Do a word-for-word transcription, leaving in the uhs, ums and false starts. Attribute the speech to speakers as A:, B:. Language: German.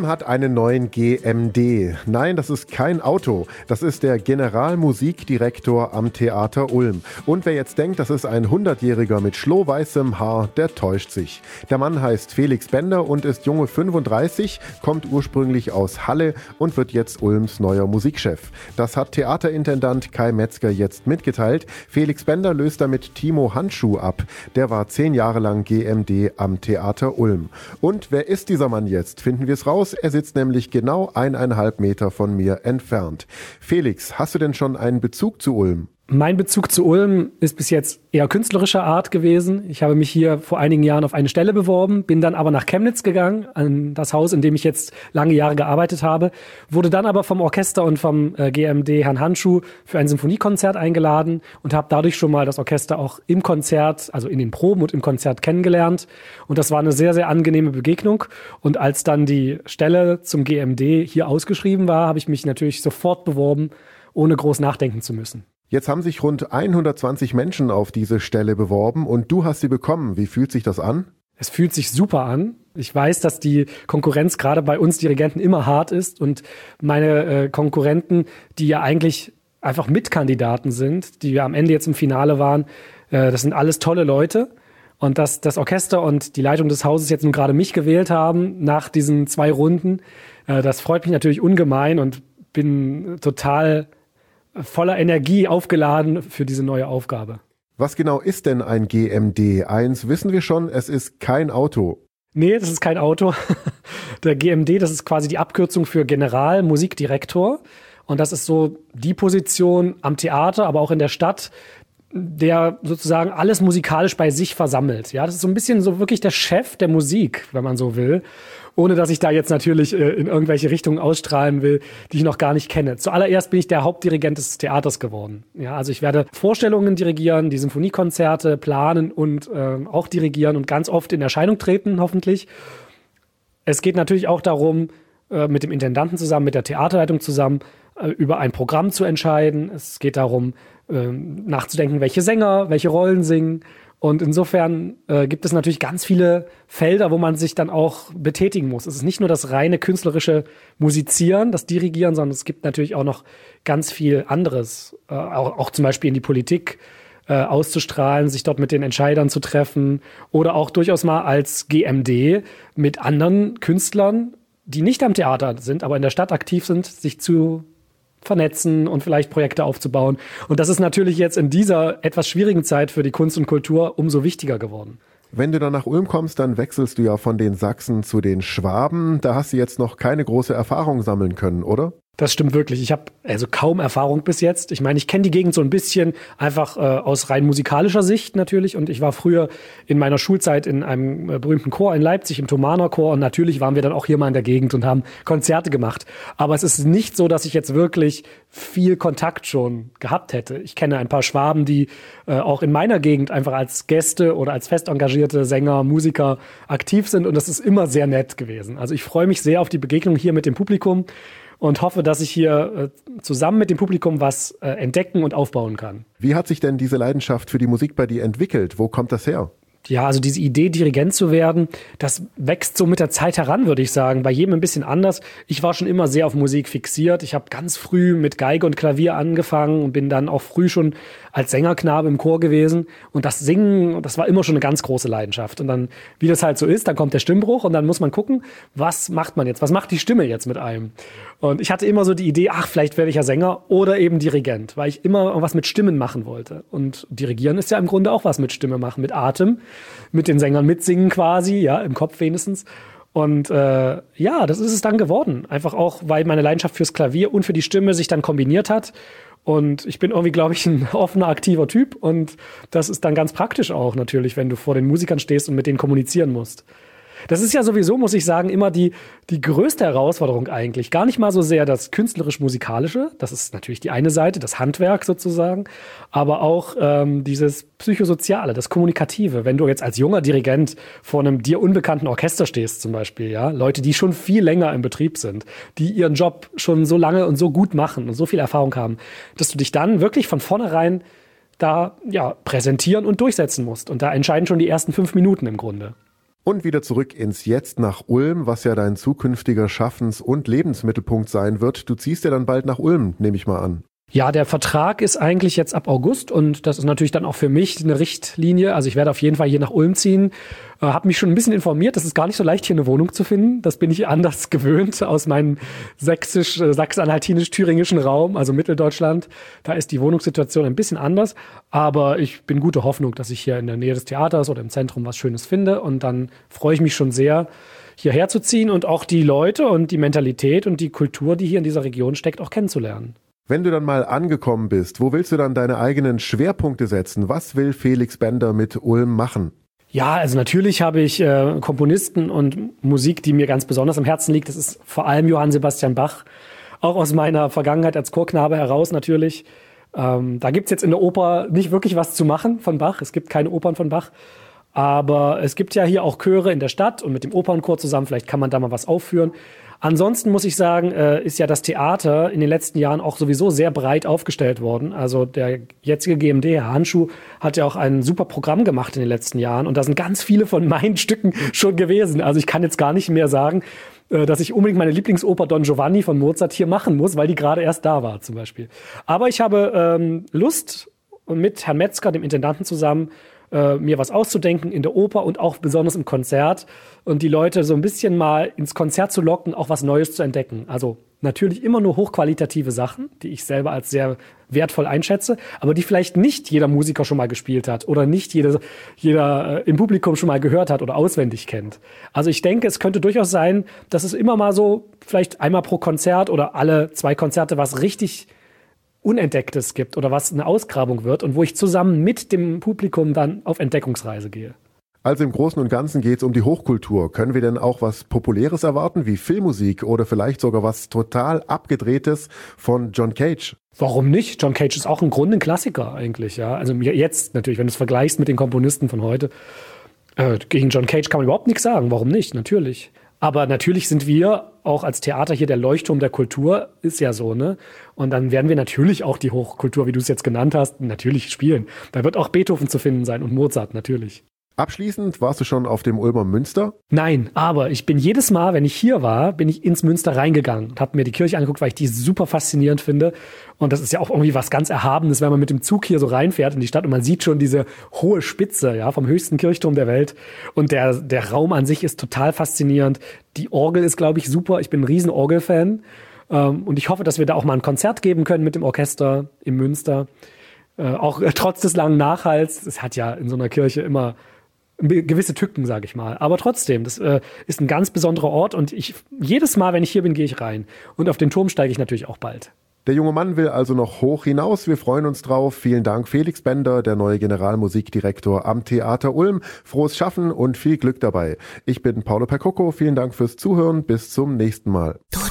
A: Ulm hat einen neuen G M D. Nein, das ist kein Auto. Das ist der Generalmusikdirektor am Theater Ulm. Und wer jetzt denkt, das ist ein hundertjähriger mit schlohweißem Haar, der täuscht sich. Der Mann heißt Felix Bender und ist junge fünfunddreißig, kommt ursprünglich aus Halle und wird jetzt Ulms neuer Musikchef. Das hat Theaterintendant Kai Metzger jetzt mitgeteilt. Felix Bender löst damit Timo Handschuh ab. Der war zehn Jahre lang G M D am Theater Ulm. Und wer ist dieser Mann jetzt? Finden wir es raus. Er sitzt nämlich genau eineinhalb Meter von mir entfernt. Felix, hast du denn schon einen Bezug zu Ulm?
B: Mein Bezug zu Ulm ist bis jetzt eher künstlerischer Art gewesen. Ich habe mich hier vor einigen Jahren auf eine Stelle beworben, bin dann aber nach Chemnitz gegangen, an das Haus, in dem ich jetzt lange Jahre gearbeitet habe, wurde dann aber vom Orchester und vom äh, G M D Herrn Handschuh für ein Symphoniekonzert eingeladen und habe dadurch schon mal das Orchester auch im Konzert, also in den Proben und im Konzert kennengelernt. Und das war eine sehr, sehr angenehme Begegnung. Und als dann die Stelle zum G M D hier ausgeschrieben war, habe ich mich natürlich sofort beworben, ohne groß nachdenken zu müssen.
A: Jetzt haben sich rund hundertzwanzig Menschen auf diese Stelle beworben und du hast sie bekommen. Wie fühlt sich das an?
B: Es fühlt sich super an. Ich weiß, dass die Konkurrenz gerade bei uns Dirigenten immer hart ist und meine äh, Konkurrenten, die ja eigentlich einfach Mitkandidaten sind, die ja am Ende jetzt im Finale waren, äh, das sind alles tolle Leute. Und dass das Orchester und die Leitung des Hauses jetzt nun gerade mich gewählt haben nach diesen zwei Runden, äh, das freut mich natürlich ungemein und bin total voller Energie aufgeladen für diese neue Aufgabe.
A: Was genau ist denn ein G M D? Eins wissen wir schon, es ist kein Auto.
B: Nee, das ist kein Auto. Der G M D, das ist quasi die Abkürzung für Generalmusikdirektor. Und das ist so die Position am Theater, aber auch in der Stadt, der sozusagen alles musikalisch bei sich versammelt. Ja, das ist so ein bisschen so wirklich der Chef der Musik, wenn man so will. Ohne dass ich da jetzt natürlich äh, in irgendwelche Richtungen ausstrahlen will, die ich noch gar nicht kenne. Zuallererst bin ich der Hauptdirigent des Theaters geworden. Ja, also ich werde Vorstellungen dirigieren, die Symphoniekonzerte planen und äh, auch dirigieren und ganz oft in Erscheinung treten, hoffentlich. Es geht natürlich auch darum, äh, mit dem Intendanten zusammen, mit der Theaterleitung zusammen, äh, über ein Programm zu entscheiden. Es geht darum, äh, nachzudenken, welche Sänger, welche Rollen singen. Und insofern äh, gibt es natürlich ganz viele Felder, wo man sich dann auch betätigen muss. Es ist nicht nur das reine künstlerische Musizieren, das Dirigieren, sondern es gibt natürlich auch noch ganz viel anderes. Äh, auch, auch zum Beispiel in die Politik äh, auszustrahlen, sich dort mit den Entscheidern zu treffen oder auch durchaus mal als G M D mit anderen Künstlern, die nicht am Theater sind, aber in der Stadt aktiv sind, sich zu vernetzen und vielleicht Projekte aufzubauen. Und das ist natürlich jetzt in dieser etwas schwierigen Zeit für die Kunst und Kultur umso wichtiger geworden.
A: Wenn du dann nach Ulm kommst, dann wechselst du ja von den Sachsen zu den Schwaben. Da hast du jetzt noch keine große Erfahrung sammeln können, oder?
B: Das stimmt wirklich. Ich habe also kaum Erfahrung bis jetzt. Ich meine, ich kenne die Gegend so ein bisschen einfach äh, aus rein musikalischer Sicht natürlich. Und ich war früher in meiner Schulzeit in einem äh, berühmten Chor in Leipzig, im Thomaner Chor. Und natürlich waren wir dann auch hier mal in der Gegend und haben Konzerte gemacht. Aber es ist nicht so, dass ich jetzt wirklich viel Kontakt schon gehabt hätte. Ich kenne ein paar Schwaben, die äh, auch in meiner Gegend einfach als Gäste oder als fest engagierte Sänger, Musiker aktiv sind. Und das ist immer sehr nett gewesen. Also ich freue mich sehr auf die Begegnung hier mit dem Publikum und hoffe, dass ich hier äh, zusammen mit dem Publikum was äh, entdecken und aufbauen kann.
A: Wie hat sich denn diese Leidenschaft für die Musik bei dir entwickelt? Wo kommt das her?
B: Ja, also diese Idee, Dirigent zu werden, das wächst so mit der Zeit heran, würde ich sagen. Bei jedem ein bisschen anders. Ich war schon immer sehr auf Musik fixiert. Ich habe ganz früh mit Geige und Klavier angefangen und bin dann auch früh schon als Sängerknabe im Chor gewesen. Und das Singen, das war immer schon eine ganz große Leidenschaft. Und dann, wie das halt so ist, dann kommt der Stimmbruch und dann muss man gucken, was macht man jetzt? Was macht die Stimme jetzt mit einem? Und ich hatte immer so die Idee, ach, vielleicht werde ich ja Sänger oder eben Dirigent, weil ich immer was mit Stimmen machen wollte. Und Dirigieren ist ja im Grunde auch was mit Stimme machen, mit Atem, mit den Sängern mitsingen quasi, ja, im Kopf wenigstens. Und äh, ja, das ist es dann geworden. Einfach auch, weil meine Leidenschaft fürs Klavier und für die Stimme sich dann kombiniert hat. Und ich bin irgendwie, glaube ich, ein offener, aktiver Typ. Und das ist dann ganz praktisch auch natürlich, wenn du vor den Musikern stehst und mit denen kommunizieren musst. Das ist ja sowieso, muss ich sagen, immer die, die größte Herausforderung eigentlich. Gar nicht mal so sehr das künstlerisch-musikalische, das ist natürlich die eine Seite, das Handwerk sozusagen, aber auch ähm, dieses Psychosoziale, das Kommunikative. Wenn du jetzt als junger Dirigent vor einem dir unbekannten Orchester stehst zum Beispiel, ja, Leute, die schon viel länger im Betrieb sind, die ihren Job schon so lange und so gut machen und so viel Erfahrung haben, dass du dich dann wirklich von vornherein da ja präsentieren und durchsetzen musst. Und da entscheiden schon die ersten fünf Minuten im Grunde.
A: Und wieder zurück ins Jetzt nach Ulm, was ja dein zukünftiger Schaffens- und Lebensmittelpunkt sein wird. Du ziehst ja dann bald nach Ulm, nehme ich mal an.
B: Ja, der Vertrag ist eigentlich jetzt ab August und das ist natürlich dann auch für mich eine Richtlinie. Also ich werde auf jeden Fall hier nach Ulm ziehen. Äh, habe mich schon ein bisschen informiert, es ist gar nicht so leicht, hier eine Wohnung zu finden. Das bin ich anders gewöhnt aus meinem sächsisch, äh, sachsen-anhaltinisch-thüringischen Raum, also Mitteldeutschland. Da ist die Wohnungssituation ein bisschen anders. Aber ich bin gute Hoffnung, dass ich hier in der Nähe des Theaters oder im Zentrum was Schönes finde. Und dann freue ich mich schon sehr, hierher zu ziehen und auch die Leute und die Mentalität und die Kultur, die hier in dieser Region steckt, auch kennenzulernen.
A: Wenn du dann mal angekommen bist, wo willst du dann deine eigenen Schwerpunkte setzen? Was will Felix Bender mit Ulm machen?
B: Ja, also natürlich habe ich äh, Komponisten und Musik, die mir ganz besonders am Herzen liegt. Das ist vor allem Johann Sebastian Bach, auch aus meiner Vergangenheit als Chorknabe heraus natürlich. Ähm, da gibt's jetzt in der Oper nicht wirklich was zu machen von Bach. Es gibt keine Opern von Bach. Aber es gibt ja hier auch Chöre in der Stadt und mit dem Opernchor zusammen, vielleicht kann man da mal was aufführen. Ansonsten muss ich sagen, äh, ist ja das Theater in den letzten Jahren auch sowieso sehr breit aufgestellt worden. Also der jetzige G M D, Herr Handschuh, hat ja auch ein super Programm gemacht in den letzten Jahren. Und da sind ganz viele von meinen Stücken schon gewesen. Also ich kann jetzt gar nicht mehr sagen, äh, dass ich unbedingt meine Lieblingsoper Don Giovanni von Mozart hier machen muss, weil die gerade erst da war zum Beispiel. Aber ich habe ähm, Lust, mit Herrn Metzger, dem Intendanten zusammen, mir was auszudenken in der Oper und auch besonders im Konzert und die Leute so ein bisschen mal ins Konzert zu locken, auch was Neues zu entdecken. Also natürlich immer nur hochqualitative Sachen, die ich selber als sehr wertvoll einschätze, aber die vielleicht nicht jeder Musiker schon mal gespielt hat oder nicht jeder, jeder äh, im Publikum schon mal gehört hat oder auswendig kennt. Also ich denke, es könnte durchaus sein, dass es immer mal so vielleicht einmal pro Konzert oder alle zwei Konzerte was richtig Unentdecktes gibt oder was eine Ausgrabung wird und wo ich zusammen mit dem Publikum dann auf Entdeckungsreise gehe.
A: Also im Großen und Ganzen geht es um die Hochkultur. Können wir denn auch was Populäres erwarten, wie Filmmusik oder vielleicht sogar was total Abgedrehtes von John Cage?
B: Warum nicht? John Cage ist auch im Grunde ein Klassiker eigentlich, ja. Also jetzt natürlich, wenn du es vergleichst mit den Komponisten von heute, äh, gegen John Cage kann man überhaupt nichts sagen. Warum nicht? Natürlich. Aber natürlich sind wir auch als Theater hier der Leuchtturm der Kultur, ist ja so, ne? Und dann werden wir natürlich auch die Hochkultur, wie du es jetzt genannt hast, natürlich spielen. Da wird auch Beethoven zu finden sein und Mozart, natürlich.
A: Abschließend, warst du schon auf dem Ulmer Münster?
B: Nein, aber ich bin jedes Mal, wenn ich hier war, bin ich ins Münster reingegangen und habe mir die Kirche angeguckt, weil ich die super faszinierend finde. Und das ist ja auch irgendwie was ganz Erhabenes, wenn man mit dem Zug hier so reinfährt in die Stadt und man sieht schon diese hohe Spitze, ja, vom höchsten Kirchturm der Welt. Und der, der Raum an sich ist total faszinierend. Die Orgel ist, glaube ich, super. Ich bin ein riesen Orgelfan. Ähm, und ich hoffe, dass wir da auch mal ein Konzert geben können mit dem Orchester im Münster. Äh, auch äh, trotz des langen Nachhalts. Es hat ja in so einer Kirche immer gewisse Tücken, sage ich mal. Aber trotzdem, das äh, ist ein ganz besonderer Ort und ich jedes Mal, wenn ich hier bin, gehe ich rein. Und auf den Turm steige ich natürlich auch bald.
A: Der junge Mann will also noch hoch hinaus. Wir freuen uns drauf. Vielen Dank, Felix Bender, der neue Generalmusikdirektor am Theater Ulm. Frohes Schaffen und viel Glück dabei. Ich bin Paolo Percocco. Vielen Dank fürs Zuhören. Bis zum nächsten Mal.